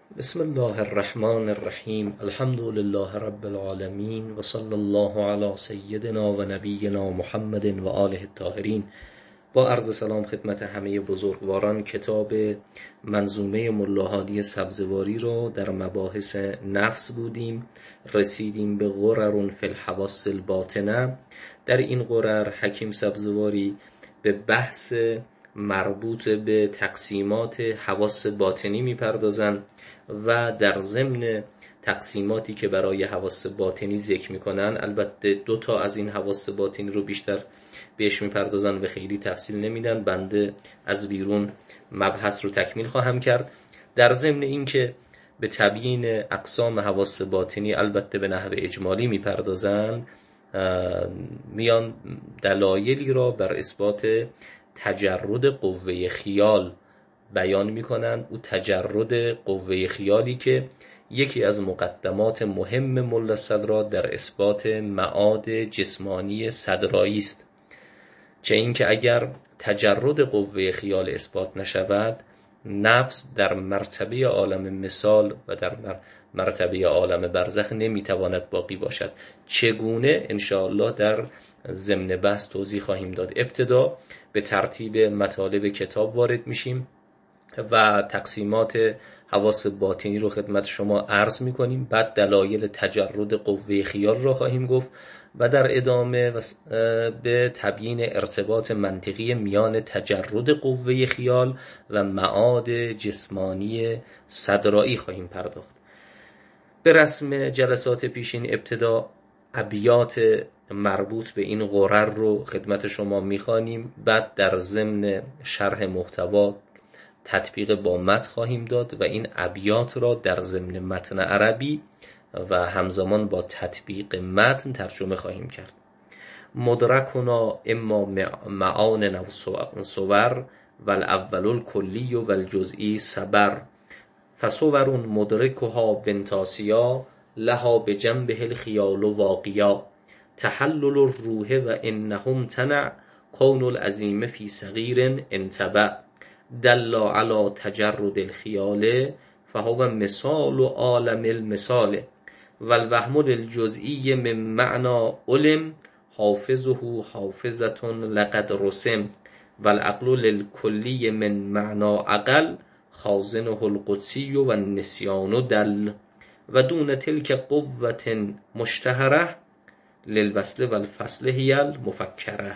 بسم الله الرحمن الرحیم. الحمد لله رب العالمین و صلی الله علی سیدنا و نبینا محمد و آله الطاهرین. با عرض سلام خدمت همه بزرگواران، کتاب منظومه ملا هادی سبزواری رو در مباحث نفس بودیم. رسیدیم به غرر فی الحواس الباطنه. در این غرر حکیم سبزواری به بحث مربوط به تقسیمات حواس باطنی میپردازند و در ضمن تقسیماتی که برای حواس باطنی ذکر میکنن، البته 2 از این حواس باطنی رو بیشتر بهش میپردازن و خیلی تفصیل نمیدن. بنده از بیرون مبحث رو تکمیل خواهم کرد. در ضمن این که به تبیین اقسام حواس باطنی البته به نحو اجمالی میپردازن، میان دلایلی را بر اثبات تجرد قوه خیال بیان میکنن. او تجرد قوه خیالی که یکی از مقدمات مهم ملا صدرا در اثبات معاد جسمانی صدرایی است. چه اینکه اگر تجرد قوه خیال اثبات نشود، نفس در مرتبه عالم مثال و در مرتبه عالم برزخ نمیتواند باقی باشد. چگونه؟ انشاءالله در ضمن بحث توضیح خواهیم داد. ابتدا به ترتیب مطالب کتاب وارد میشیم و تقسیمات حواس باطنی رو خدمت شما عرض میکنیم. بعد دلایل تجرد قوه خیال را خواهیم گفت و در ادامه به تبیین ارتباط منطقی میان تجرد قوه خیال و معاد جسمانی صدرایی خواهیم پرداخت. به رسم جلسات پیشین ابتدا ابیات مربوط به این غرر رو خدمت شما میخوانیم. بعد در ضمن شرح محتوا تطبیق با متن خواهیم داد و این ابیات را در ضمن متن عربی و همزمان با تطبیق متن ترجمه خواهیم کرد. مدرکنا اما معان و صور والاول الکلی و الجزئی صبر فصور مدرکها بنتاسیا لها بجنبه الخیال واقعا تحلل الروح و انهم تنع کون العظیم فی صغیر انتبع دل علی تجرد الخیال فهو مثال عالم المثال والوهم الجزئی من معنى علم حافظه حافظة لقد رسم والعقل للکلی من معنى عقل خازنه القدسی و النسیان دل و دون تلک قوة مشتهره للوصل والفصل هی المفکره.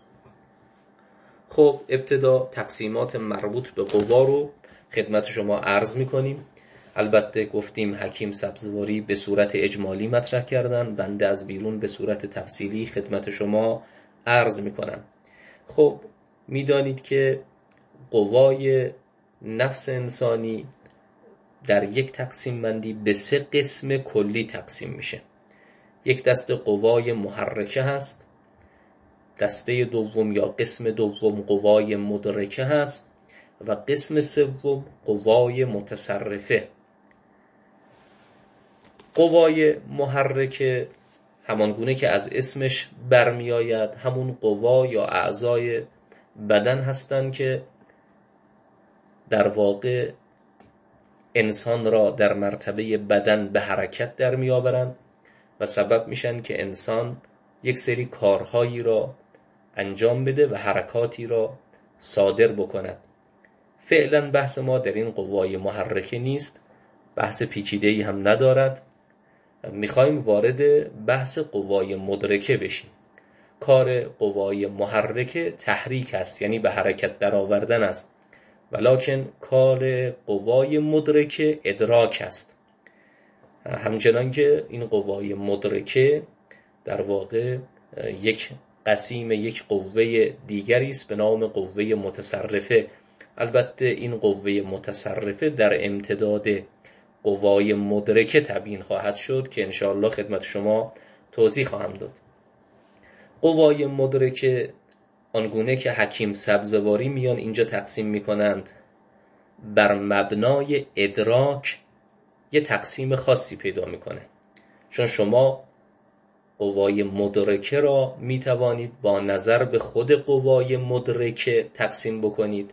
خب ابتدا تقسیمات مربوط به قوا رو خدمت شما عرض میکنیم. البته گفتیم حکیم سبزواری به صورت اجمالی مطرح کردن، بنده از بیرون به صورت تفصیلی خدمت شما عرض میکنم. خب میدانید که قوای نفس انسانی در یک تقسیم بندی به 3 قسم کلی تقسیم میشه. یک دسته قوای محرکه هست، دسته دوم یا قسم دوم قوای مدرکه هست و قسم سوم قوای متصرفه. قوای محرکه همانگونه که از اسمش برمی آید همون قوا یا اعضای بدن هستند که در واقع انسان را در مرتبه بدن به حرکت در می آورند و سبب میشن که انسان یک سری کارهایی را انجام بده و حرکاتی را صادر بکند. فعلا بحث ما در این قوای محرکه نیست، بحث پیچیده‌ای هم ندارد. میخوایم وارد بحث قوای مدرکه بشیم. کار قوای محرکه تحریک است، یعنی به حرکت در آوردن است، ولکن کار قوای مدرکه ادراک است. همچنان که این قوای مدرکه در واقع یک قسیم یک قوه دیگری است به نام قوه متصرفه. البته این قوه متصرفه در امتداد قوای مدرکه تبیین خواهد شد که انشاءالله خدمت شما توضیح خواهم داد. قوای مدرکه آنگونه که حکیم سبزواری میان اینجا تقسیم میکنند بر مبنای ادراک یه تقسیم خاصی پیدا میکنه. چون شما قوای مدرکه را میتوانید با نظر به خود قوای مدرکه تقسیم بکنید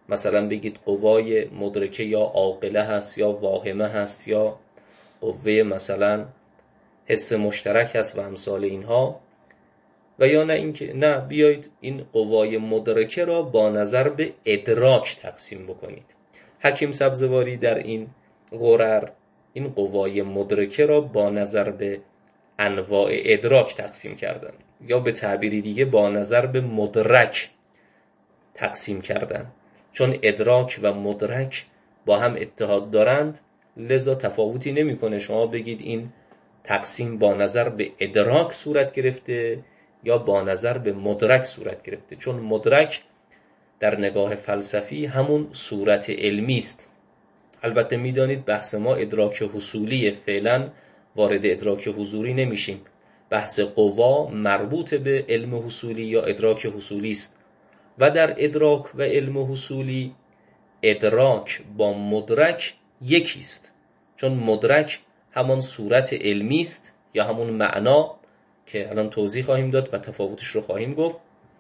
مثلا بگید قوای مدرکه یا عاقله هست یا واهمه هست یا قوه مثلا حس مشترک هست و امثال اینها، و یا نه اینکه نه بیایید این قوای مدرکه را با نظر به ادراک تقسیم بکنید. حکیم سبزواری در این غرر این قوای مدرکه را با نظر به انواع ادراک تقسیم کردن، یا به تعبیری دیگه با نظر به مدرک تقسیم کردن. چون ادراک و مدرک با هم اتحاد دارند لذا تفاوتی نمیکنه شما بگید این تقسیم با نظر به ادراک صورت گرفته یا با نظر به مدرک صورت گرفته، چون مدرک در نگاه فلسفی همون صورت علمی است. البته میدانید بحث ما ادراک حصولی، فعلا وارد ادراک حضوری نمیشیم. بحث قوا مربوط به علم حصولی یا ادراک حصولی است و در ادراک و علم حصولی ادراک با مدرک یکی است، چون مدرک همان صورت علمی است یا همون معنا که الان توضیح خواهیم داد و تفاوتش رو خواهیم گفت،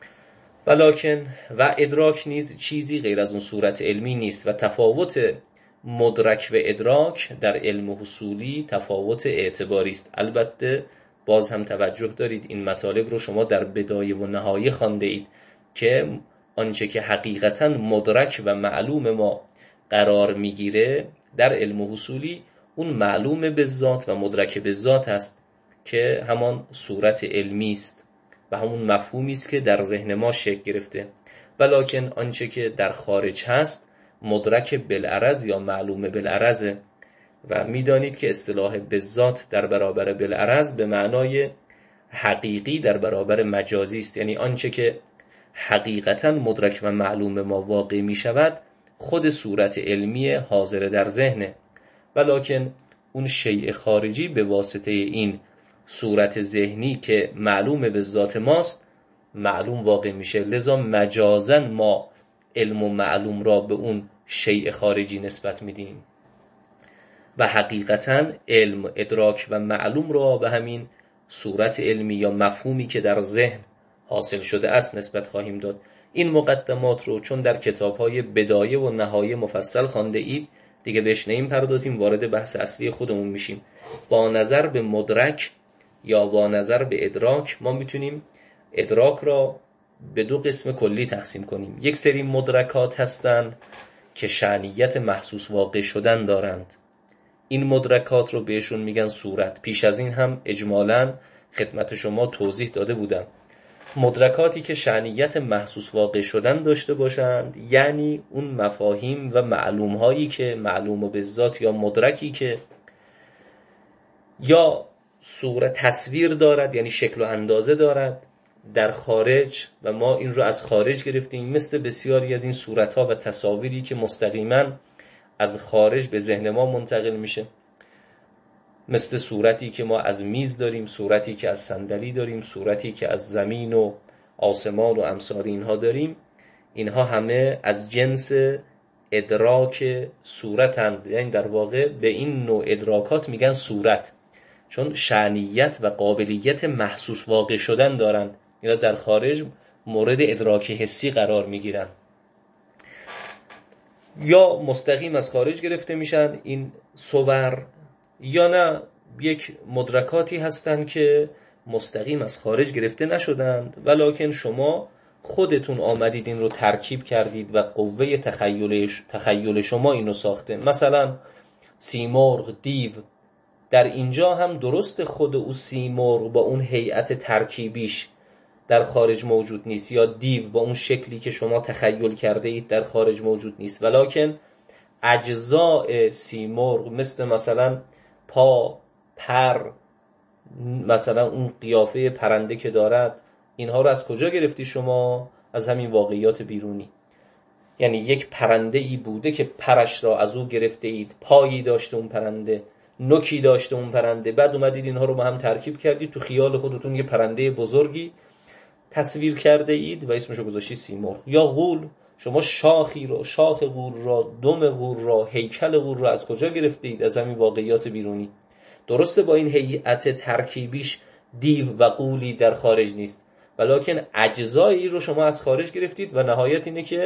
ولکن و ادراک نیز چیزی غیر از اون صورت علمی نیست و تفاوت مدرک و ادراک در علم حصولی تفاوت اعتباری است. البته باز هم توجه دارید این مطالب رو شما در بدایه و نهایه خوانده اید که آنچه که حقیقتا مدرک و معلوم ما قرار میگیره در علم حصولی اون معلوم به ذات و مدرک به ذات است که همان صورت علمی است و همون مفهومی است که در ذهن ما شکل گرفته، ولکن آنچه که در خارج هست مدرک بالعرض یا معلوم بالعرض و میدانید که اصطلاح بالذات در برابر بالعرض به معنای حقیقی در برابر مجازی است، یعنی آنچه که حقیقتا مدرک و معلوم ما واقع می شود خود صورت علمی حاضر در ذهنه، ولکن اون شیء خارجی به واسطه این صورت ذهنی که معلوم به ذات ماست معلوم واقع میشه، لذا مجازاً ما علم و معلوم را به اون شیء خارجی نسبت میدیم و حقیقتاً علم، ادراک و معلوم را به همین صورت علمی یا مفهومی که در ذهن حاصل شده است نسبت خواهیم داد. این مقدمات رو چون در کتاب‌های بدایه و نهایه مفصل خوانده اید دیگه بهش نمی‌پردازیم، وارد بحث اصلی خودمون میشیم. با نظر به مدرک یا با نظر به ادراک ما میتونیم ادراک را به دو قسم کلی تقسیم کنیم. یک سری مدرکات هستند که شأنیت محسوس واقع شدن دارند، این مدرکات رو بهشون میگن صورت. پیش از این هم اجمالاً خدمت شما توضیح داده بودم. مدرکاتی که شأنیت محسوس واقع شدن داشته باشند یعنی اون مفاهیم و معلوم هایی که معلوم به ذات یا مدرکی که یا صورت تصویر دارد یعنی شکل و اندازه دارد در خارج و ما این رو از خارج گرفتیم، مثل بسیاری از این صورت‌ها و تصاویری که مستقیما از خارج به ذهن ما منتقل میشه، مثل صورتی که ما از میز داریم، صورتی که از صندلی داریم، صورتی که از زمین و آسمان و امثال اینها داریم. اینها همه از جنس ادراک صورتند، یعنی در واقع به این نوع ادراکات میگن صورت، چون شأنیت و قابلیت محسوس واقع شدن دارند. اینا در خارج مورد ادراک حسی قرار میگیرن یا مستقیم از خارج گرفته میشن این صور، یا نه یک مدرکاتی هستند که مستقیم از خارج گرفته نشدند ولکن شما خودتون آمدید این رو ترکیب کردید و قوه تخیل شما اینو ساخته. مثلا سیمرغ، دیو، در اینجا هم درست خود او سیمرغ با اون هیئت ترکیبیش در خارج موجود نیست یا دیو با اون شکلی که شما تخیل کرده اید در خارج موجود نیست، ولکن اجزاء سیمرغ مثلا پا، پر، مثلا اون قیافه پرنده که دارد، اینها رو از کجا گرفتی شما؟ از همین واقعیات بیرونی. یعنی یک پرنده ای بوده که پرش را از او گرفته اید، پایی داشته اون پرنده، نوکی داشته اون پرنده، بعد اومدید اینها رو با هم ترکیب کردید، تو خیال خودتون یه پرنده بزرگی تصویر کرده اید و اسمشو گذاشتید سیمرغ. یا غول، شما شاخ غول را، دم غول را، هیکل غول را از کجا گرفته اید؟ از همین واقعیات بیرونی. درسته با این هیئت ترکیبیش دیو و غولی در خارج نیست، ولکن اجزایی رو شما از خارج گرفتید و نهایت اینه که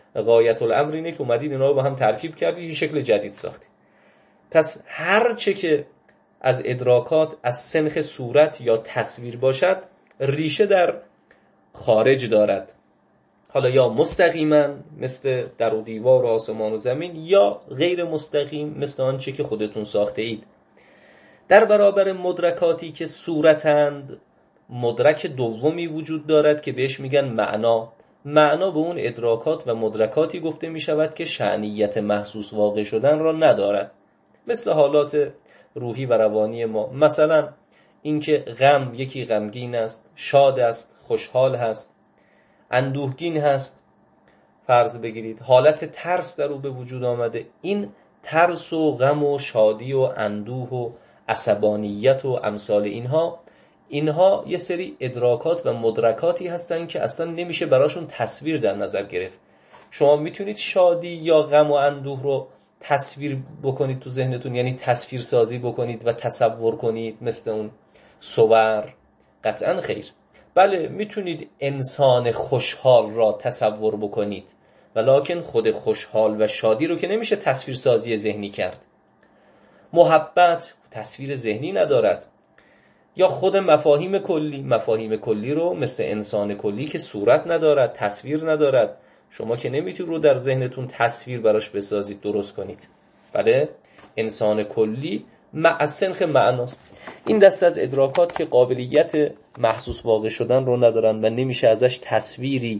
غایت الامر اینه که اومدید اینا رو با هم ترکیب کردید یه شکل جدید ساختید. پس هر چه که از ادراکات از سنخ صورت یا تصویر باشد ریشه در خارج دارد، حالا یا مستقیما مثل در و دیوار و آسمان و زمین، یا غیر مستقیم مثل آنچه که خودتون ساخته اید. در برابر مدرکاتی که صورتند مدرک دومی وجود دارد که بهش میگن معنا. معنا به اون ادراکات و مدرکاتی گفته میشود که شأنیت محسوس واقع شدن را ندارد، مثل حالات روحی و روانی ما. مثلا اینکه غم، یکی غمگین است، شاد است، خوشحال هست، اندوهگین هست، فرض بگیرید حالت ترس در او به وجود آمده. این ترس و غم و شادی و اندوه و عصبانیت و امثال اینها یه سری ادراکات و مدرکاتی هستن که اصلا نمیشه براشون تصویر در نظر گرفت. شما میتونید شادی یا غم و اندوه رو تصویر بکنید تو ذهنتون، یعنی تصویر سازی بکنید و تصور کنید مثل اون صور؟ قطعا خیر. بله میتونید انسان خوشحال را تصور بکنید، ولکن خود خوشحال و شادی رو که نمیشه تصویر سازی ذهنی کرد. محبت تصویر ذهنی ندارد. یا خود مفاهیم کلی رو مثل انسان کلی که صورت ندارد، تصویر ندارد، شما که نمیتونید رو در ذهنتون تصویر براش بسازید، درست کنید. بله انسان کلی مع سنخ معناست. این دست از ادراکات که قابلیت محسوس واقع شدن رو ندارن و نمیشه ازش تصویری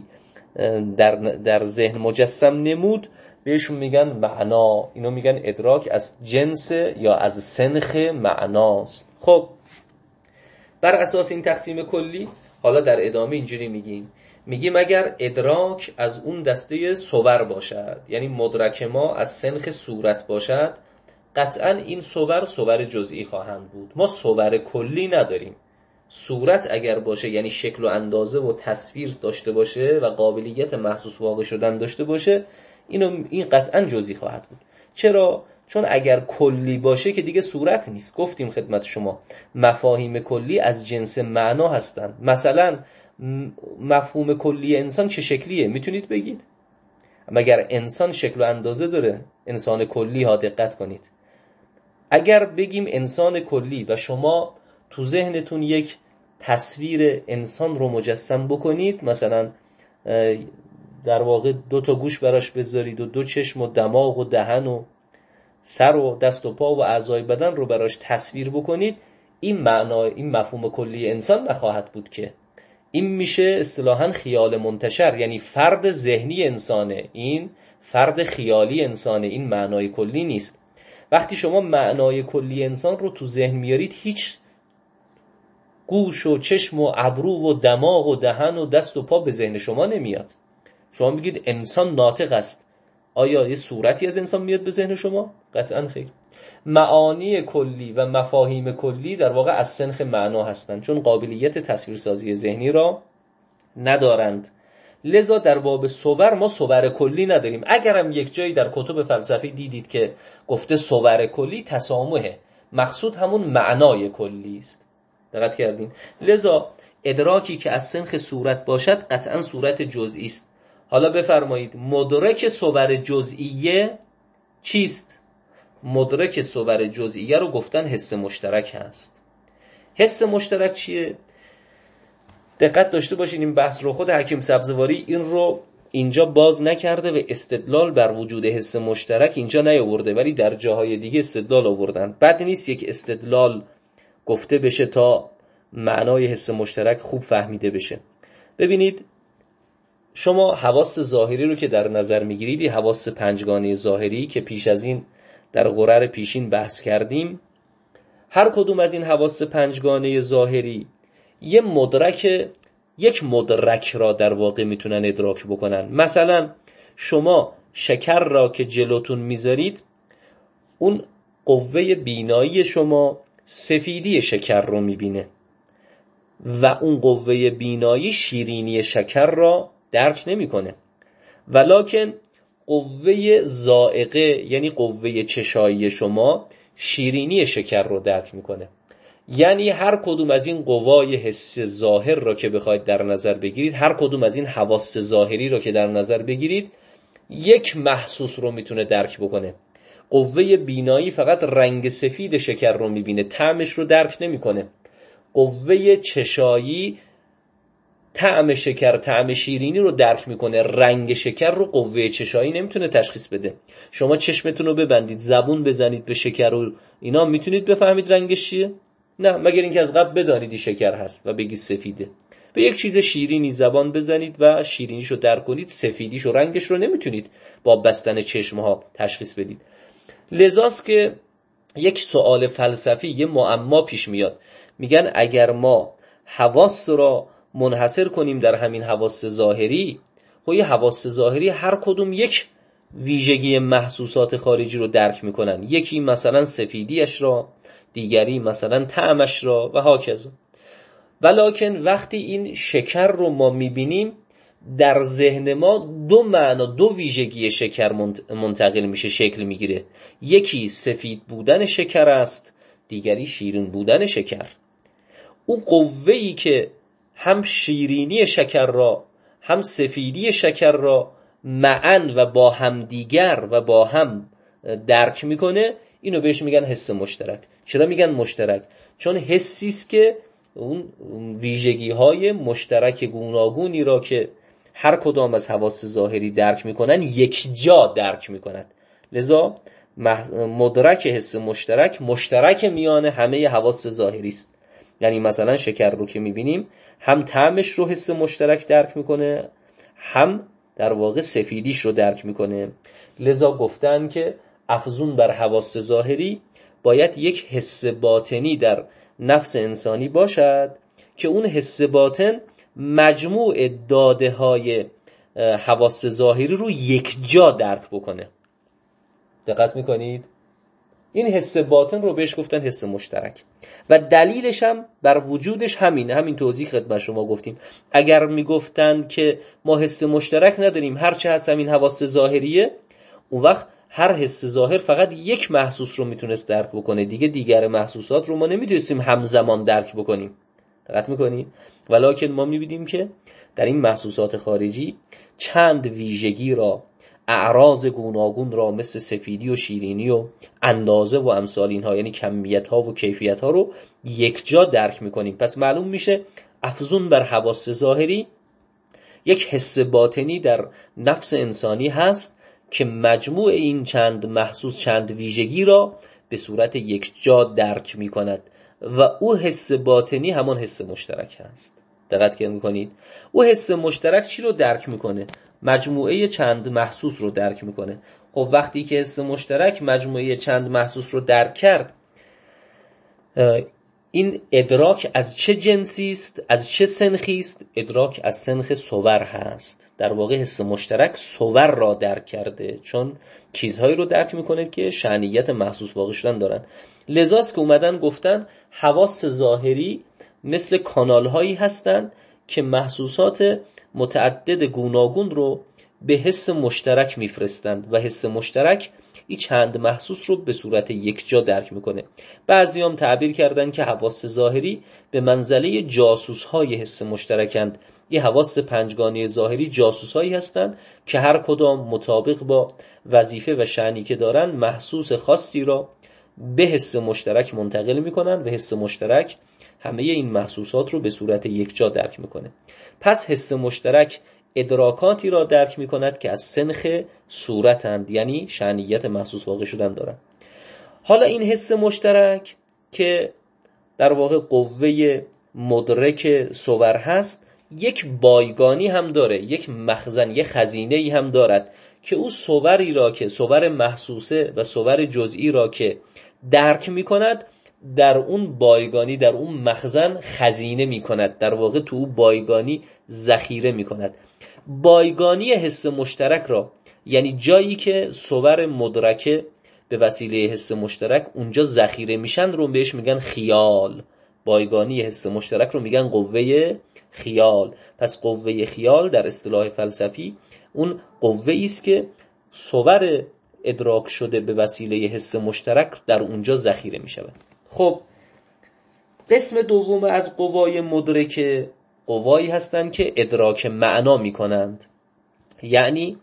در ذهن مجسم نمود، بهشون میگن معنا. اینو میگن ادراک از جنس یا از سنخ معناست. خب بر اساس این تقسیم کلی حالا در ادامه اینجوری میگیم اگر ادراک از اون دسته صور باشد، یعنی مدرک ما از سنخ صورت باشد، قطعا این صور جزئی خواهند بود. ما صور کلی نداریم. صورت اگر باشه، یعنی شکل و اندازه و تصویر داشته باشه و قابلیت محسوس واقع شدن داشته باشه، این قطعا جزئی خواهد بود. چرا؟ چون اگر کلی باشه که دیگه صورت نیست. گفتیم خدمت شما مفاهیم کلی از جنس معنا هستند. مثلا مفهوم کلی انسان چه شکلیه میتونید بگید؟ مگر انسان شکل و اندازه داره؟ انسان کلی ها دقت کنید. اگر بگیم انسان کلی و شما تو ذهنتون یک تصویر انسان رو مجسم بکنید، مثلا در واقع 2 تا گوش براش بذارید و 2 چشم و دماغ و دهن و سر و دست و پا و اعضای بدن رو براش تصویر بکنید، این مفهوم کلی انسان نخواهد بود که. این میشه اصطلاحاً خیال منتشر، یعنی فرد ذهنی انسانه، این فرد خیالی انسانه، این معنای کلی نیست. وقتی شما معنای کلی انسان رو تو ذهن میارید، هیچ گوش و چشم و ابرو و دماغ و دهن و دست و پا به ذهن شما نمیاد. شما میگید انسان ناطق است، آیا یه صورتی از انسان میاد به ذهن شما؟ قطعاً خیر. معانی کلی و مفاهیم کلی در واقع از سنخ معنا هستند، چون قابلیت تصویرسازی ذهنی را ندارند. لذا در باب صور ما صور کلی نداریم. اگرم یک جایی در کتب فلسفی دیدید که گفته صور کلی، تسامحه، مقصود همون معنای کلی است. دقت کردین؟ لذا ادراکی که از سنخ صورت باشد قطعاً صورت جزئی است. حالا بفرمایید مدرک صور جزئیه چیست؟ مدرک صور جزئیه رو گفتن حس مشترک هست. حس مشترک چیه؟ دقت داشته باشین این بحث رو خود حکیم سبزواری این رو اینجا باز نکرده و استدلال بر وجود حس مشترک اینجا نیاورده، ولی در جاهای دیگه استدلال آوردن. بد نیست یک استدلال گفته بشه تا معنای حس مشترک خوب فهمیده بشه. ببینید شما حواس ظاهری رو که در نظر میگیرید، حواس پنجگانه ظاهری که پیش از این در غرر پیشین بحث کردیم، هر کدوم از این حواس پنجگانه ظاهری یک مدرک را در واقع میتونن ادراک بکنن. مثلا شما شکر را که جلوتون میذارید، اون قوه بینایی شما سفیدی شکر رو میبینه و اون قوه بینایی شیرینی شکر را درک نمیکنه، ولکن قوه ذائقه یعنی قوه چشایی شما شیرینی شکر رو درک میکنه. یعنی هر کدوم از این قوای حس ظاهر را که بخواید در نظر بگیرید، هر کدوم از این حواس ظاهری را که در نظر بگیرید، یک محسوس رو میتونه درک بکنه. قوه بینایی فقط رنگ سفید شکر رو میبینه، طعمش رو درک نمیکنه. قوه چشایی طعم شکر، طعم شیرینی رو درک میکنه، رنگ شکر رو قوه چشایی نمیتونه تشخیص بده. شما چشمتون رو ببندید، زبون بزنید به شکر و اینا، میتونید بفهمید رنگش چیه؟ نه، مگر اینکه از قبل بدانید شکر هست و بگید سفیده. به یک چیز شیرینی زبان بزنید و شیرینیشو درک کنید، سفیدیش و رنگش رو نمیتونید با بستن چشمها تشخیص بدید. لذاست که یک سوال فلسفی، یه معما پیش میاد. میگن اگر ما حواس را منحصر کنیم در همین حواس ظاهری، خب یه حواس ظاهری هر کدوم یک ویژگی محسوسات خارجی رو درک میکنن. یکی مثلا سفیدیش را، دیگری مثلا طعمش را و هاکذا. ولکن وقتی این شکر رو ما میبینیم، در ذهن ما دو معنا، دو ویژگی شکر منتقل میشه، شکل میگیره. یکی سفید بودن شکر است، دیگری شیرین بودن شکر. او قوه‌ای که هم شیرینی شکر را هم سفیدی شکر را معاً و با هم دیگر و با هم درک میکنه، اینو بهش میگن حس مشترک. چرا میگن مشترک؟ چون حسی است که اون ویژگی‌های مشترک گوناگونی را که هر کدام از حواس ظاهری درک میکنن یک جا درک میکنن. لذا مدرک حس مشترک، مشترک میان همه حواس ظاهری است. یعنی مثلا شکر رو که میبینیم، هم طعمش رو حس مشترک درک میکنه، هم در واقع سفیدیش رو درک میکنه. لذا گفتن که افزون بر حواس ظاهری باید یک حس باطنی در نفس انسانی باشد که اون حس باطن مجموع داده های حواس ظاهری رو یک جا درک بکنه. دقت میکنید؟ این حس باطن رو بهش گفتن حس مشترک و دلیلش هم بر وجودش همینه. همین توضیح خدمت شما گفتیم. اگر میگفتن که ما حس مشترک نداریم، هرچه هست همین حواس ظاهریه، اون وقت هر حس ظاهر فقط یک محسوس رو میتونست درک بکنه، دیگر محسوسات رو ما نمیتونستیم همزمان درک بکنیم. دقت میکنید؟ ولکن ما میبینیم که در این محسوسات خارجی چند ویژگی را، اعراض گوناگون را مثل سفیدی و شیرینی و اندازه و امثال اینها، یعنی کمیت ها و کیفیت ها رو یک جا درک میکنیم. پس معلوم میشه افزون بر حواس ظاهری یک حس باطنی در نفس انسانی هست که مجموع این چند محسوس، چند ویژگی را به صورت یک جا درک میکند و او حس باطنی همان حس مشترک هست. دقت میکنید؟ او حس مشترک چی رو درک میکنه؟ مجموعه چند محسوس رو درک میکنه. خب وقتی که حس مشترک مجموعه چند محسوس رو درک کرد، این ادراک از چه جنسی است، از چه سنخی است؟ ادراک از سنخ صور هست. در واقع حس مشترک صور را درک کرده، چون چیزهایی رو درک میکنه که شأنیت محسوس واقع شدن دارن. لذاست که اومدن گفتن حواس ظاهری مثل کانال هایی هستن که محسوسات متعدد گوناگون رو به حس مشترک میفرستند و حس مشترک این چند محسوس رو به صورت یک جا درک میکنه. بعضی هم تعبیر کردن که حواس ظاهری به منزله جاسوس های حس مشترکند. این حواس پنجگانه ظاهری جاسوس هایی هستند که هر کدام مطابق با وظیفه و شأنی که دارن محسوس خاصی را به حس مشترک منتقل میکنن و حس مشترک همه این محسوسات رو به صورت یک جا درک میکنه. پس حس مشترک ادراکاتی را درک میکند که از سنخ صورتند، یعنی شأنیت محسوس واقع شدن دارند. حالا این حس مشترک که در واقع قوه مدرک صور هست، یک بایگانی هم داره، یک مخزن، یک خزینه‌ای هم دارد که او صوری را که صور محسوسه و صور جزئی را که درک میکند، در اون بایگانی، در اون مخزن خزینه میکند، در واقع تو بایگانی ذخیره میکند. بایگانی حس مشترک را، یعنی جایی که صور مدرکه به وسیله حس مشترک اونجا ذخیره میشن، رو بهش میگن خیال. بایگانی حس مشترک رو میگن قوه خیال. پس قوه خیال در اصطلاح فلسفی اون قوه ایست که صور ادراک شده به وسیله حس مشترک در اونجا ذخیره میشود. خب قسم دوم از قوای مدرکه قوایی هستند که ادراک معنا میکنند، یعنی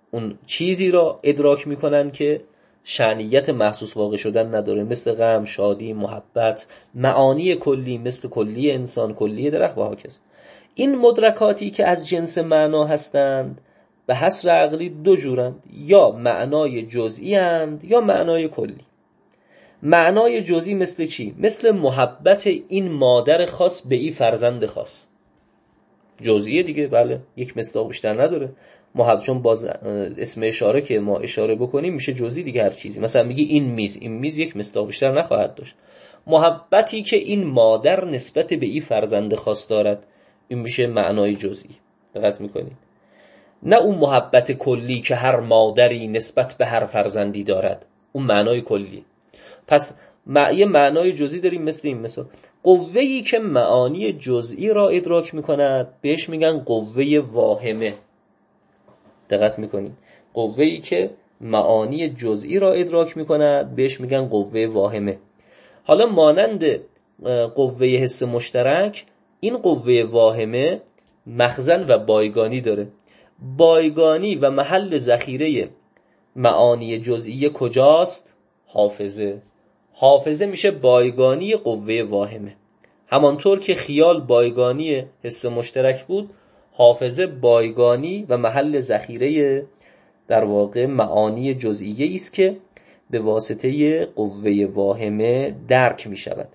اون چیزی را ادراک میکنن که شأنیت محسوس واقع شدن نداره، مثل غم، شادی، محبت، معانی کلی مثل کلی انسان، کلی درخت و هاکذا. این مدرکاتی که از جنس معنا هستند به حصر عقلی دو جورند، یا معنای جزئی اند یا معنای کلی. معنای جزئی مثل چی؟ مثل محبت این مادر خاص به این فرزند خاص. جزئیه دیگه، بله، یک مصداق بیشتر نداره. چون باز اسم اشاره که ما اشاره بکنیم میشه جزئی دیگه. هر چیزی مثلا میگی این میز یک مصداق بیشتر نخواهد داشت. محبتی که این مادر نسبت به این فرزند خاص دارد، این میشه معنای جزئی. دقت میکنید؟ نه اون محبت کلی که هر مادری نسبت به هر فرزندی دارد، اون معنای کلی. پس یه معنای جزئی داریم مثل این مثال. قوه‌ای که معانی جزئی را ادراک میکند بهش میگن قوه واهمه. دقت میکنید؟ قوه‌ای که معانی جزئی را ادراک میکند بهش میگن قوه واهمه. حالا مانند قوه حس مشترک، این قوه واهمه مخزن و بایگانی داره. بایگانی و محل ذخیره معانی جزئی کجاست؟ حافظه. حافظه میشه بایگانی قوه واهمه. همانطور که خیال بایگانی حس مشترک بود، حافظه بایگانی و محل ذخیره در واقع معانی جزئیه است که به واسطه قوه واهمه درک می شود.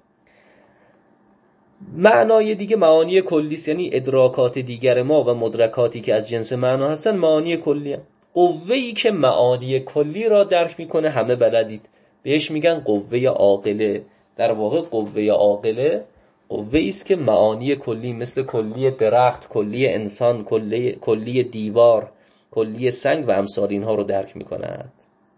معنای دیگه معانی کلی است، یعنی ادراکات دیگر ما و مدرکاتی که از جنس معنا هستن معانی کلی هستن. قوه‌ای که معانی کلی را درک میکنه همه بلدید، بهش میگن قوه عاقله. در واقع قوه عاقله قوه‌ای است که معانی کلی مثل کلی درخت، کلی انسان، کلی دیوار، کلی سنگ و امثال اینها رو درک میکند.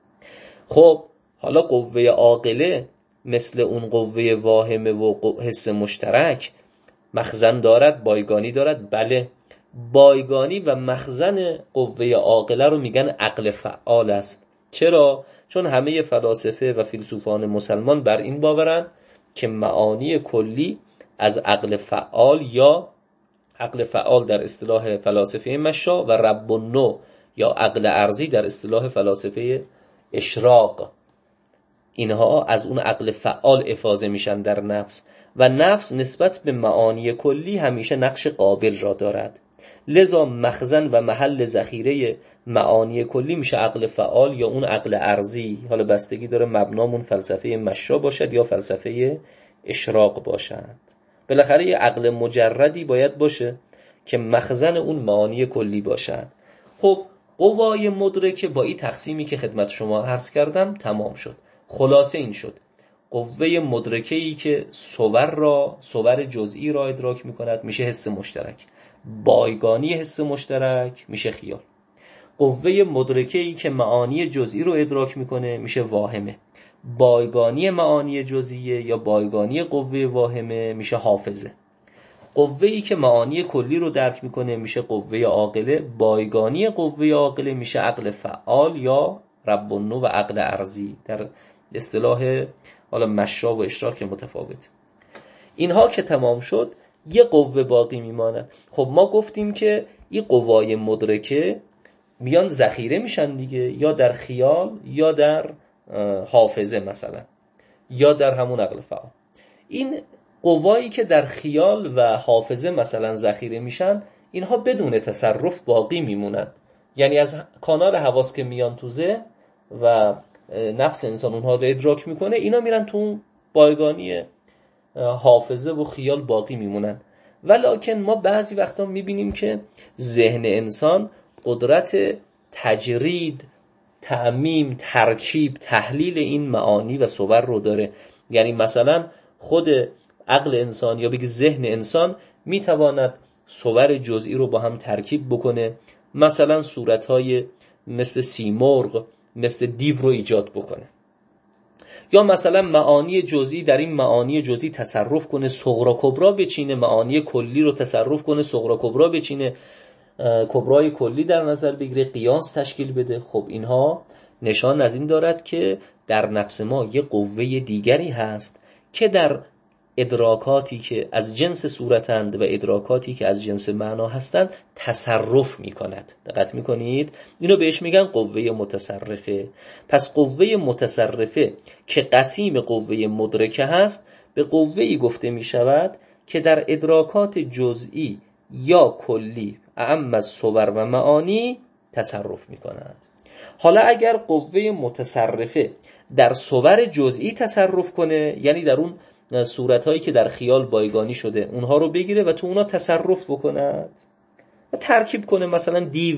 خب حالا قوه عاقله مثل اون قوه واهمه و حس مشترک مخزن دارد، بایگانی دارد. بله، بایگانی و مخزن قوه عاقله رو میگن عقل فعال است. چرا؟ چون همه فلاسفه و فیلسوفان مسلمان بر این باورند که معانی کلی از عقل فعال یا عقل فعال در اصطلاح فلاسفه مشا و رب النوع یا عقل ارضی در اصطلاح فلاسفه اشراق، اینها از اون عقل فعال افاضه میشن در نفس و نفس نسبت به معانی کلی همیشه نقش قابل را دارد. لذا مخزن و محل ذخیره معانی کلی میشه عقل فعال یا اون عقل ارضی. حالا بستگی داره مبنامون فلسفه مشا باشد یا فلسفه اشراق باشد. بالاخره یه عقل مجردی باید باشه که مخزن اون معانی کلی باشد. خب قوای مدرکه با این تقسیمی که خدمت شما عرض کردم تمام شد. خلاصه این شد: قوه مدرکه‌ای که صور جزئی را ادراک می‌کند میشه حس مشترک. بایگانی حس مشترک میشه خیال. قوه مدرکه‌ای که معانی جزئی رو ادراک می‌کنه میشه واهمه. بایگانی معانی جزئیه یا بایگانی قوه واهمه میشه حافظه. قوه‌ای که معانی کلی رو درک می‌کنه میشه قوه عاقله. بایگانی قوه عاقله میشه عقل فعال یا رب النوع و عقل ارضی در اصطلاح حالا مشا و اشراق متفاوت. اینها که تمام شد یه قوه باقی میمانه. خب ما گفتیم که این قوای مدرکه میان ذخیره میشن دیگه، یا در خیال یا در حافظه مثلا یا در همون عقل فعال. این قوایی که در خیال و حافظه مثلا ذخیره میشن اینها بدون تصرف باقی میمونن، یعنی از کانال حواس که میان تو ذهن و نفس انسان اونها رو ادراک میکنه، اینا میرن تو بایگانی حافظه و خیال باقی میمونن. ولکن ما بعضی وقتا میبینیم که ذهن انسان قدرت تجرید، تعمیم، ترکیب، تحلیل این معانی و صور رو داره. یعنی مثلا خود عقل انسان یا بگی ذهن انسان میتواند صور جزئی رو با هم ترکیب بکنه، مثلا صورتهای مثل سیمرغ، مثل دیو رو ایجاد بکنه، یا مثلا معانی جزئی در این معانی جزئی تصرف کنه، صغرا کبرا بچینه، معانی کلی رو تصرف کنه، صغرا کبرا بچینه، کبرای کلی در نظر بگیره، قیاس تشکیل بده. خب اینها نشان از این دارد که در نفس ما یه قوه دیگری هست که در ادراکاتی که از جنس صورتند و ادراکاتی که از جنس معنا هستند تصرف میکند. دقت میکنید؟ اینو بهش میگن قوه متصرفه. پس قوه متصرفه که قسیم قوه مدرکه هست به قوه‌ای گفته میشود که در ادراکات جزئی یا کلی اعم از صور و معانی تصرف میکند. حالا اگر قوه متصرفه در صور جزئی تصرف کنه، یعنی در اون صورتایی که در خیال بایگانی شده اونها رو بگیره و تو اونا تصرف بکند و ترکیب کنه، مثلا دیو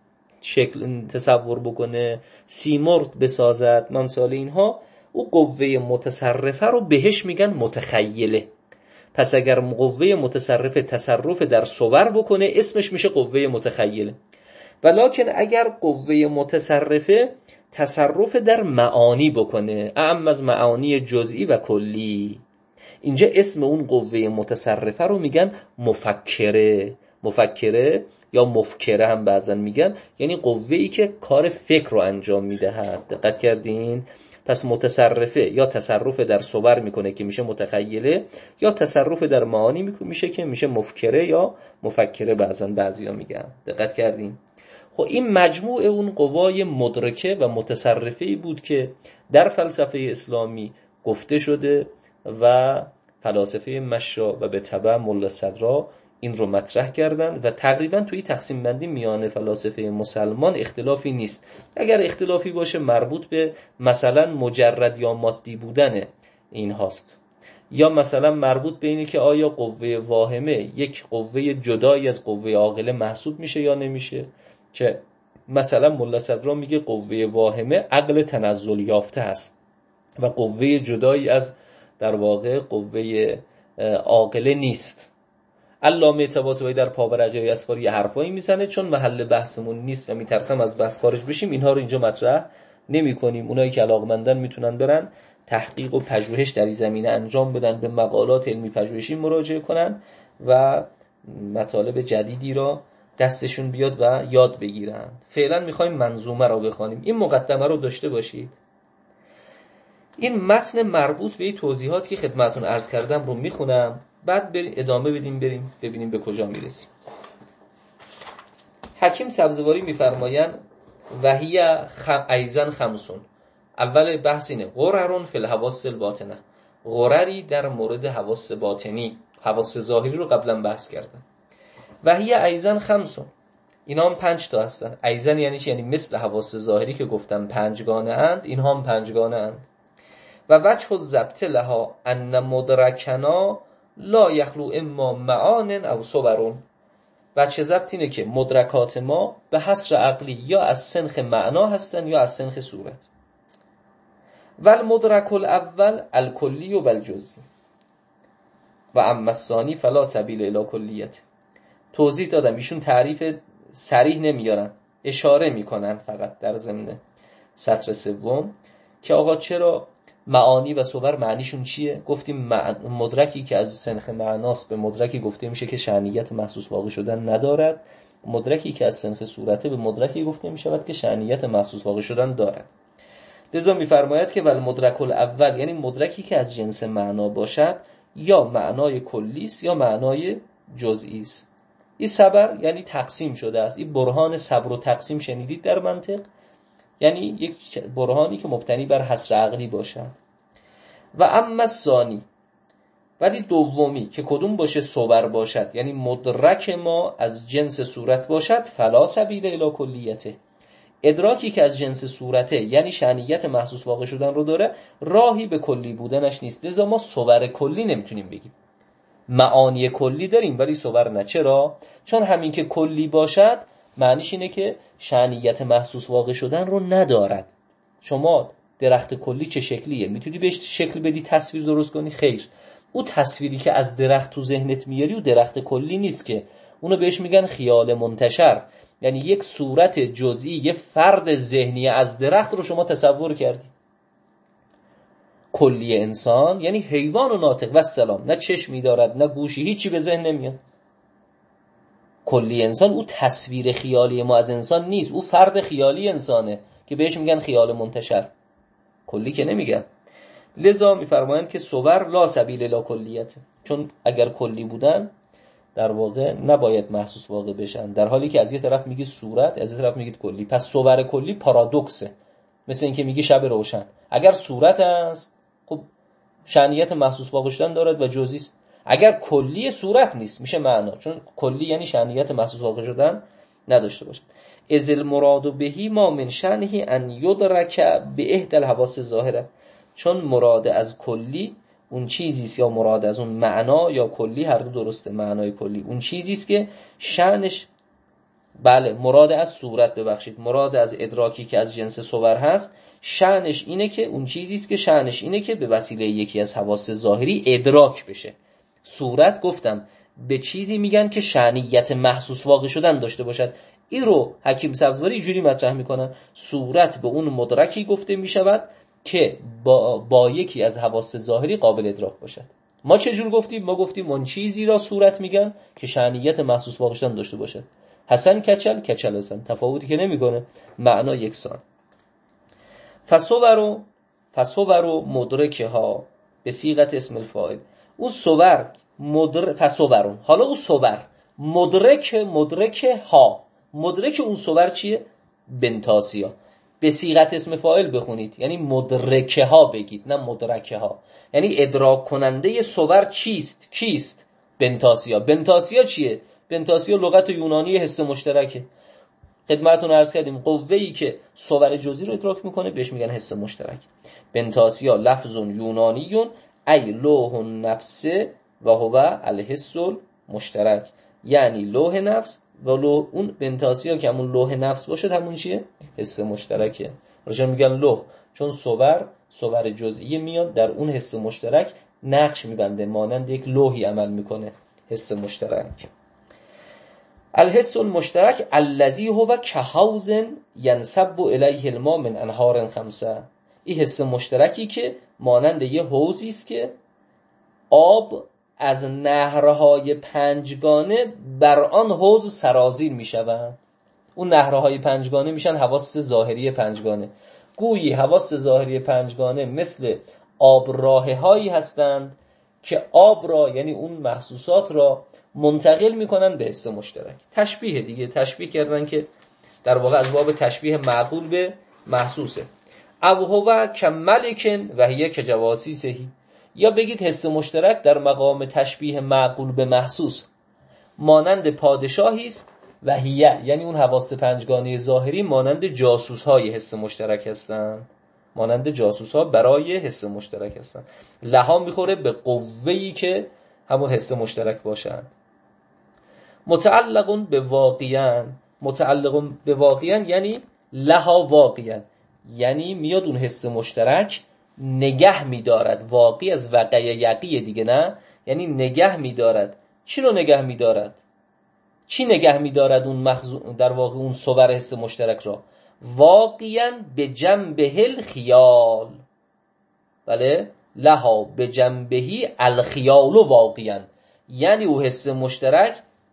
شکل تصور بکنه، سیمرغ بسازد، مثال اینها، او قوه متصرفه رو بهش میگن متخیله. پس اگر قوه متصرفه تصرف در صور بکنه اسمش میشه قوه متخیله. ولکن اگر قوه متصرفه تصرف در معانی بکنه، اعم از معانی جزئی و کلی، اینجا اسم اون قوه متصرفه رو میگن مفکره. مفکره یا مفکره هم بعضن میگن، یعنی قوه‌ای که کار فکر رو انجام میدهد. دقت کردین؟ پس متصرفه یا تصرف در صور میکنه که میشه متخیله، یا تصرف در معانی میشه که میشه مفکره یا مفکره بعضیا میگن. دقت کردین؟ خب این مجموع اون قوای مدرکه و متصرفه‌ای بود که در فلسفه اسلامی گفته شده و فلاسفه مشا و به تبع ملا صدرا این رو مطرح کردن و تقریبا توی تقسیم بندی میان فلاسفه مسلمان اختلافی نیست. اگر اختلافی باشه مربوط به مثلا مجرد یا مادی بودن این هاست، یا مثلا مربوط به اینه که آیا قوه واهمه یک قوه جدایی از قوه عاقله محسوب میشه یا نمیشه، که مثلا ملا صدرا میگه قوه واهمه عقل تنزل یافته است و قوه جدایی از در واقع قوه عاقله نیست. علامه طباطبایی در پاورقی اسفار یه حرفایی میزنه، چون محل بحثمون نیست و میترسم از بحث خارج بشیم اینها رو اینجا مطرح نمی کنیم. اونایی که علاقمندن میتونن برن تحقیق و پژوهش در این زمینه انجام بدن، به مقالات علمی پژوهشی مراجعه کنن و مطالب جدیدی را دستشون بیاد و یاد بگیرن. فعلا میخوایم منظومه رو بخوانیم. این مقدمه رو داشته باشید. این متن مربوط به این توضیحاتی که خدمتتون عرض کردم رو میخونم، بعد ادامه بدیم، بریم ببینیم به کجا میرسیم. حکیم سبزواری میفرمایند وحی ایزن خمسون. اول بحث اینه غررون فی الحواس الباطنه، غرری در مورد حواس باطنی. حواس ظاهری رو قبلا بحث کردم. وحی ایزن خمسون، اینا هم 5 تا هستن. ایزن یعنی چی؟ یعنی مثل حواس ظاهری که گفتم 5 گانه اند، اینها هم 5 گانه اند. و وجه الضبط لها ان مدرکنا لا یخلو اما معان او صورون. وجه ضبط اینه که مدرکات ما به حصر عقلی یا از سنخ معنا هستن یا از سنخ صورت. و المدرک الاول الکلی و الجزئی و اما الثانی فلا سبیل الی کلیت. توضیح دادم، ایشون تعریف صریح نمیارن، اشاره میکنن فقط در ضمن سطر سوم که آقا چرا معانی و صور معنیشون چیه. گفتیم مدرکی که از سنخ معناست به مدرکی گفته میشه که شأنیت محسوس واقع شدن ندارد، مدرکی که از سنخ صورته به مدرکی گفته میشود که شأنیت محسوس واقع شدن دارد. لذا میفرماید که ول مدرک الاول، یعنی مدرکی که از جنس معنا باشد یا معنای کلی است یا معنای جزئی است. این صبر یعنی تقسیم شده است. این برهان صبر و تقسیم شنیدید در منطق، یعنی یک برهانی که مبتنی بر حصر عقلی باشد. و اما الثانی، ولی دومی که کدوم باشه؟ صور باشد، یعنی مدرک ما از جنس صورت باشد، فلا سبیل الی کلیته. ادراکی که از جنس صورته یعنی شأنیت محسوس واقع شدن رو داره، راهی به کلی بودنش نیست. لذا ما صور کلی نمیتونیم بگیم. معانی کلی داریم ولی صور نه. چرا؟ چون همین که کلی باشد معنیش اینه که شأنیت محسوس واقع شدن رو ندارد. شما درخت کلی چه شکلیه؟ میتونی بهش شکل بدی، تصویر درست کنی؟ خیر. او تصویری که از درخت تو ذهنت میاری و درخت کلی نیست که، اونو بهش میگن خیال منتشر. یعنی یک صورت جزئی، یه فرد ذهنی از درخت رو شما تصور کردید. کلی انسان یعنی حیوان و ناطق و سلام، نه چشمی دارد نه گوشی، هیچی به ذهن نمیاد. کلی انسان او تصویر خیالی ما از انسان نیست، او فرد خیالی انسانه که بهش میگن خیال منتشر. کلی که نمیگن. لذا میفرمایند که صور لا سبیل الی کلیت، چون اگر کلی بودن در واقع نباید محسوس واقع بشن، در حالی که از یه طرف میگی صورت، از یه طرف میگید کلی. پس صور کلی پارادوکسه، مثل اینکه میگی شب روشن. اگر صورت است خب شأنیت محسوس واقع شدن دارد و جزئی است. اگر کلی صورت نیست میشه معنا، چون کلی یعنی شأنیت محسوس واقع شدن نداشته باشه. از المراد بهی ما من شأنه ان یدرک به احدى الحواس الظاهره، چون مراد از کلی اون چیزی است، یا مراد از اون معنا یا کلی، هر دو درسته، معنای کلی اون چیزی است که شأنش، بله مراد از صورت، ببخشید مراد از ادراکی که از جنس صور هست، شأنش اینه که اون چیزی است که شأنش اینه که به وسیله یکی از حواس ظاهری ادراک بشه. صورت گفتم به چیزی میگن که شأنیت محسوس واقع شدن داشته باشد. این رو حکیم سبزواری اینجوری مطرح میکنن: صورت به اون مدرکی گفته میشود که با یکی از حواس ظاهری قابل ادراک باشد. ما چه جور گفتیم؟ ما گفتیم اون چیزی را صورت میگن که شأنیت محسوس واقع شدن داشته باشد. حسن کچل، کچل حسن، تفاوتی که نمیکنه، معنا یکسان. فصور مدرکه ها به صیغت اسم الفاعل، او صور فصورون، حالا او صور مدرک ها، مدرک اون صور چیه؟ بنتاسیا. به صیغت اسم فاعل بخونید یعنی مدرکه ها بگید، نه مدرکه ها. یعنی ادراک کننده صور چیست؟ کیست؟ بنتاسیا. بنتاسیا چیه؟ بنتاسیا لغت یونانی حس مشترکه. خدمتتون عرض کردیم قوه‌ای که صور جزئی رو ادراک میکنه بهش میگن حس مشترک. بنتاسیا لفظ یونانیون ای لوح النفس و هو الحس المشترک، یعنی لوح نفس و اون بنتاسیا که همون لوح نفس باشه همون چیه؟ حس مشترکه. روشن میگن لوح چون صور جزئی میاد در اون حس مشترک نقش میبنده، مانند یک لوحی عمل میکنه. حس مشترک. الحس المشترک الذی هو کحوض ینصب الیه الماء من انهار خمسه، این حس مشترکی که مانند یه حوضی است که آب از نهرهای پنجگانه بر آن حوض سرازیر میشوند. اون نهرهای پنجگانه میشن حواس ظاهری پنجگانه. گویی حواس ظاهری پنجگانه مثل آب راههایی هستند که آب را، یعنی اون محسوسات را منتقل میکنن به حس مشترک. تشبیه دیگه، تشبیه کردن که در واقع از باب تشبیه معقول به محسوسه. او هو کملکن و هی کجواسیسهی، یا بگید حس مشترک در مقام تشبیه معقول به محسوس مانند پادشاهی است و هی، یعنی اون حواس پنجگانه ظاهری مانند جاسوس های حس مشترک هستند، مانند جاسوس ها برای حس مشترک هستند. لها میخوره به قوه‌ای که همون حس مشترک باشند. متعلق به واقعیان یعنی لها واقعیان، یعنی میاد اون حس مشترک نگه میدارد. واقعی از وقع یقی دیگه، نه، یعنی نگه میدارد. چی رو نگه میدارد؟ چی نگه میدارد اون در واقع اون صور حس مشترک را؟ واقعاً به جنبه الخیال، بله، لها به جنبهی الخیال و واقعاً، یعنی اون حس مشترک،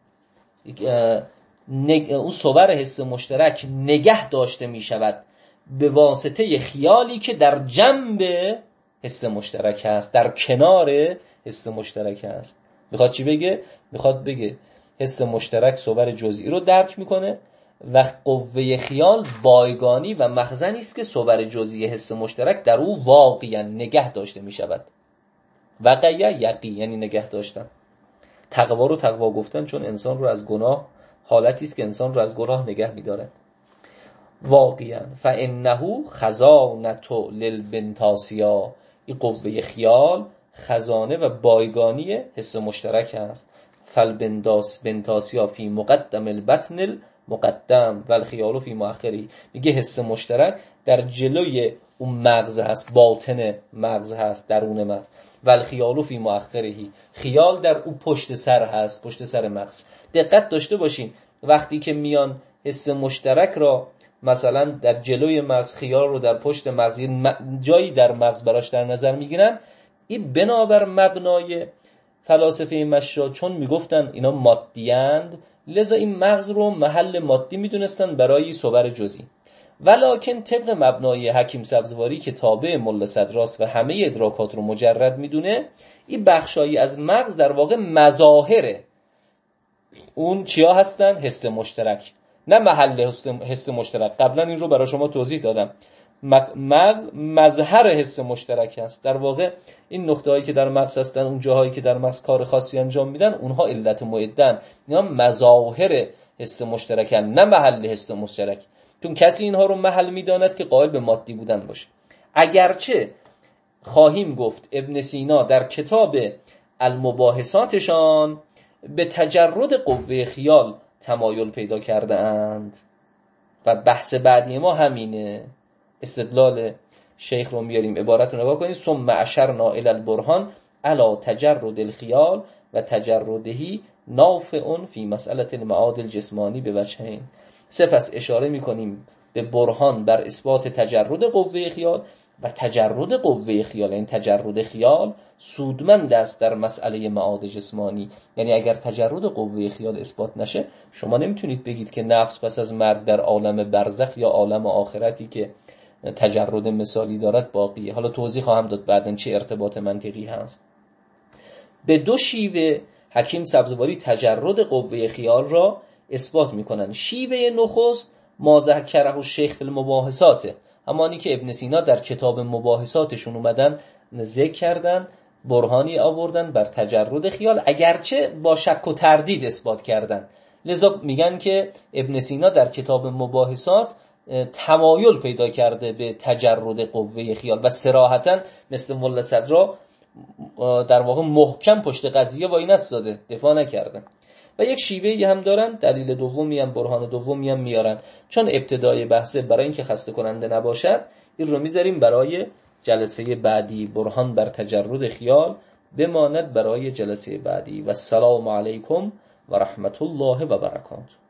اون صور حس مشترک نگه داشته می شود به واسطه خیالی که در جنب حس مشترک هست، در کنار حس مشترک هست. میخواد چی بگه؟ میخواد بگه حس مشترک صور جزئی رو درک میکنه و قوه خیال بایگانی و مخزنی است که صور جزئی حس مشترک در او واقعا نگه داشته میشود. وقع یقی یعنی نگه داشتن. تقوا رو تقوا گفتن چون انسان رو از گناه، حالتی است که انسان رو از گناه نگه می‌دارد. واقعا فانه خزانه للبنتاسیا، این قوه خیال خزانه و بایگانی حس مشترک است. فالبنتاسیا فی مقدم البطن المقدم و الخیال فی مؤخره، میگه حس مشترک در جلوی اون مغز هست، باطن مغز هست، درون مغز. و الخیال فی مؤخره، خیال در اون پشت سر هست، پشت سر مغز. دقت داشته باشین وقتی که میان حس مشترک را مثلا در جلوی مغز، خیال رو در پشت مغز، جایی در مغز براش در نظر میگیرن، این بنابر مبنای فلاسفه مشا، چون میگفتن اینا مادی‌اند، لذا این مغز رو محل مادی میدونستن برای صور جزئی. ولکن طبق مبنای حکیم سبزواری که تابع ملا صدراست و همه ادراکات رو مجرد میدونه، این بخشایی از مغز در واقع مظاهره. اون چیا هستن؟ حس مشترک، نه محل حس مشترک. قبلا این رو برای شما توضیح دادم. مغز مظهر حس مشترک هست. در واقع این نقطه‌هایی که در مغز هستن، اون جاهایی که در مغز کار خاصی انجام میدن، اونها علت معدن، اینا مظاهر حس مشترکن، نه محل حس مشترک. چون کسی اینها رو محل میداند که قائل به مادی بودن باشه. اگرچه خواهیم گفت ابن سینا در کتاب المباحثاتشان به تجرد قوه خیال تمایل پیدا کرده اند و بحث بعدی ما همینه. استدلال شیخ رو میاریم، عبارت رو نگاه کنید: ثم اشرنا الی البرهان علی تجرد الخیال و تجردهی نافع فی مسئله المعاد الجسمانی به وجهین. سپس اشاره میکنیم به برهان بر اثبات تجرد قوه خیال و تجرد قوه خیال، این تجرد خیال سودمند است در مسئله معاد جسمانی. یعنی اگر تجرد قوه خیال اثبات نشه، شما نمیتونید بگید که نفس پس از مرگ در عالم برزخ یا عالم آخرتی که تجرد مثالی دارد باقیه. حالا توضیح خواهم داد بعدن چه ارتباط منطقی هست. به دو شیوه حکیم سبزواری تجرد قوه خیال را اثبات میکنن. شیوه نخست ما ذکره الشیخ فی المباحثات، همانی که ابن سینا در کتاب مباحثاتشون اومدن ذکر کردن، برهانی آوردن بر تجرد خیال، اگرچه با شک و تردید اثبات کردن. لذا میگن که ابن سینا در کتاب مباحثات تمایل پیدا کرده به تجرد قوه خیال و صراحتاً مثل ملا صدرا در واقع محکم پشت قضیه وای نستاده، دفاع نکردن. و یک شیوهی هم دارن، دلیل دومی هم، برهان دومی هم میارن. چون ابتدای بحثه برای اینکه خسته کننده نباشد، این رو میذاریم برای جلسه بعدی. برهان بر تجرد خیال بماند برای جلسه بعدی. و السلام علیکم و رحمت الله و برکاته.